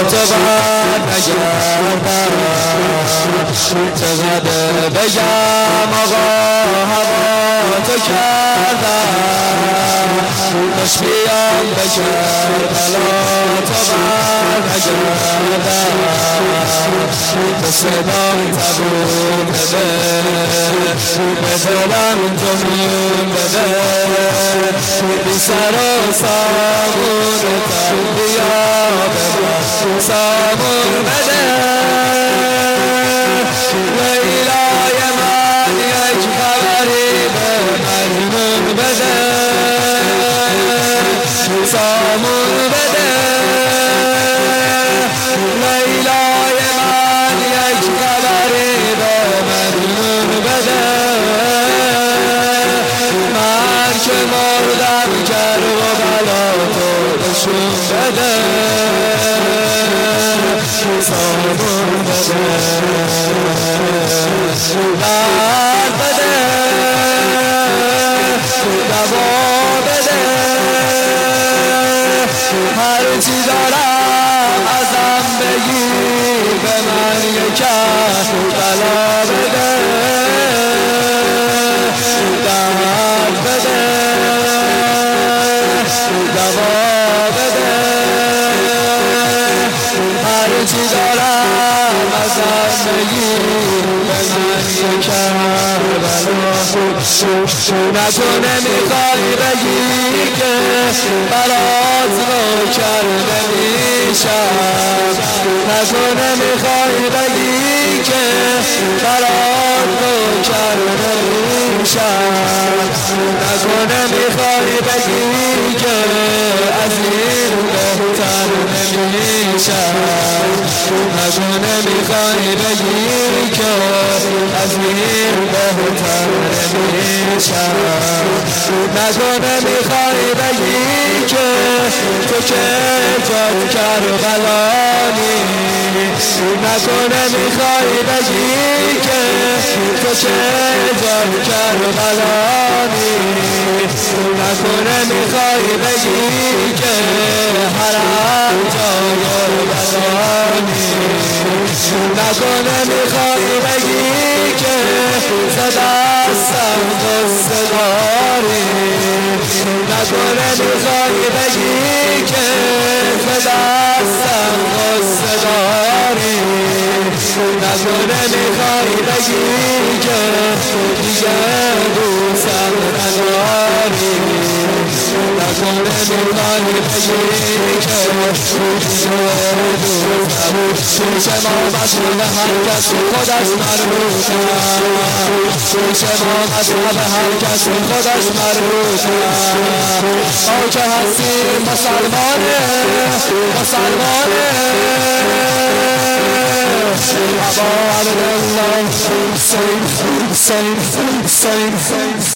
تو بر نگردم چقدر بگم آقا هوا تو کردم داشت بیام به کربلا تو بر نگردم به صدام تبون بده به دلم جنون بده بی سر و سامون تن بیا به من سامون بده لیلای من یک خبری به مجنون بده سامون بده لیلای من یک خبری به مجنون بده من که مردم کرب و بلا تو نشون بده سامون بده درد بده دوا بده هر چی دارم ازم بگی به من یکم بلا بده درد بده دوا بده هر چی دارم ازم بگی به من یکم بلا نکنه میخوای بگی که برات رو کرده میشم نکنه میخوای بگی که برات رو کرده میشم نکنه میخوای بگی که از این بهتر نمیشم نکنه میخوای بگی که از این بهتر نمیشم نکنه میخوای بگی که تو که جان کربلانی نکنه میخوای بگی که تو که جان کربلانی نکنه میخوای بگی که حرم جای بلانی نکنه میخوای بگی که زدستم قصه داری نکنه میخوای بگی که زدستم قصه داری نکنه میخوای بگی که دیگه دوستم نداری نکنه میخوای بگی که سوچه ما مذهب هر کس خودش مربوطه سوچه ما مذهب هر کس خودش مربوطه ما که هستیم مسلمانه مسلمانه ابا عبدالله حسین حسین حسین